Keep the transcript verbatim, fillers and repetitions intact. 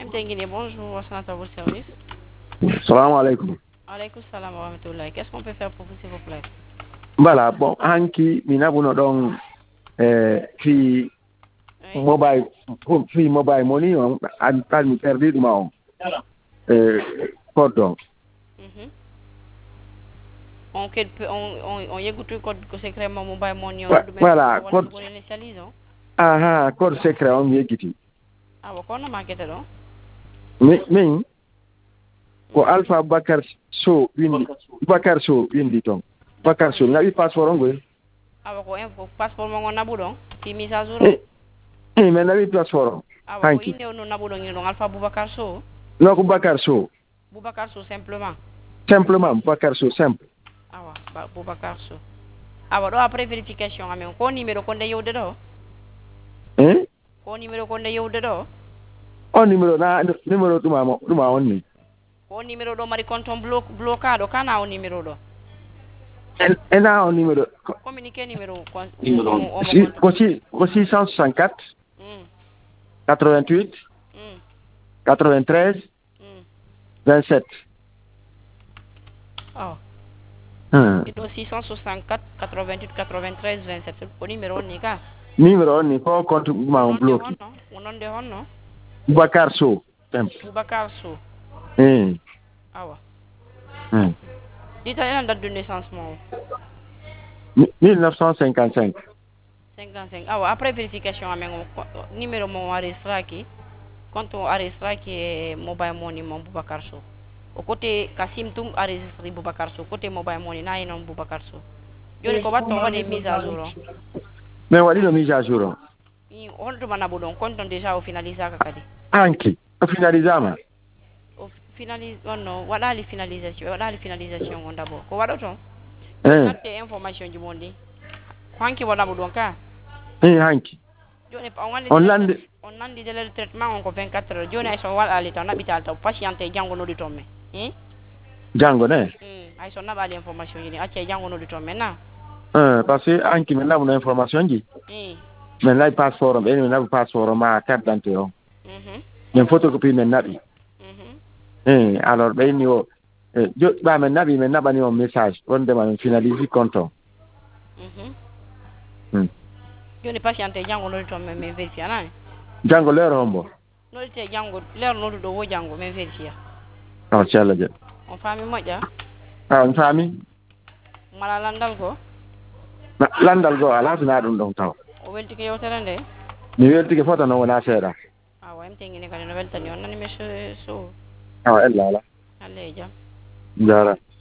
M T Guinée, bonjour, Assanata à votre service. Salam alaikum. Alaikum salam wa rahmatullahi. Qu'est-ce qu'on peut faire pour vous, s'il vous plaît? Voilà, bon, Anki, Minabuno donc, euh, free Oui. mobile, free mobile money, on a pas me perdu de mon, euh, code. Mhm. On quel peut, on, on, on y écoute le code secret mon mobile money, on Ouais, le met voilà, on code, le initialise, hein? ah ah, code secret, on y est. Ah, bon, on a marqué ça, non? Mais, mais, ko Alpha Bakar So, windi, Bakar So, windi ton. Bakar So, n'a eu passeport, on veut. Ah, bon, info, passeport, mon on a boudon, qui mise à jour. Eh, eh, mais n'a eu passeport. Ah, bon, Anki. il est on a boudon, il est Alpha Boubacar So. Non, ko Bakar So. Boubacar So, simplement. Simplement, Bakar So, simple. Ah, ouais, Boubacar So. Ah, bon, après vérification, mais on numéro qu'on a eu dedans. Hein? Ko numéro ko nde yewde ɗo On numéro na numéro ɗuma mo ɗuma on ni ko numéro ɗo mari compte on blo bloquaɗo kana o numéro ɗo en ena on numéro communiqué numéro ko si ko si ko six cent soixante-quatre mm. quatre-vingt-huit mm. quatre-vingt-treize mm. vingt-sept. Oh. Hmm. Ito six cent soixante-quatre quatre-vingt-huit quatre-vingt-treize vingt-sept ko numéro on ni ka numéro on ni ko compte ɗuma on bloqué wononde honno Boubacar So simple. Boubacar So. Hmm. Awa. Hmm. Dita ena date de naissance mo mille neuf cent cinquante-cinq. cinquante-cinq. Awa, après vérification amen numéro mo enregistré qui compte enregistré qui est mobile money mon Boubacar So. Au côté Kassim Toum enregistré Boubacar So côté mobile money na non Boubacar So. Joni ko batton wade mise à jour. Mais wadi no mise à jour. I on to mana bodon compte déjà au finaliser ka kadi. Anki, o finalisama. O finalise on no wada li finalisation wada li finalisation on d'abord. Ko wado ton? Eh. Natte information ji mondi. Hanki wada bodon ka? Eh hanki. Joni on wandi on lande on nandi délai de traitement on ko vingt-quatre heures. Joni ay so wala ali tan nabital taw patiente jango no di tomme. Hein? Jango ne? Hmm, ay so nabali information ji ni acce jango no di tomme na. Euh, parce que anki men nabu information ji. Hmm. Men lay passeport am en nabu passeport ma carte d'identité o. Mhm. Men photocopie men nabi. Mhm. Eh alors be ni o eh, jo ba men nabi men nabani o message on demande finaliser compte. Mhm. Hmm. Joni patiente jango no di tomme men verifia na. Jango lero hombo. No te jango leer no do wo jango men verifia. Oh cella je. On fami moƴƴa Ah on fami. mala landal ko Na landal go ala tuna dum don taw. o welti ke yewtere nde Ni welti ke foto no wona seeda. a wa mtengini kadi no weltani on nani monsieur so Ah ella ala. alle jam Jara.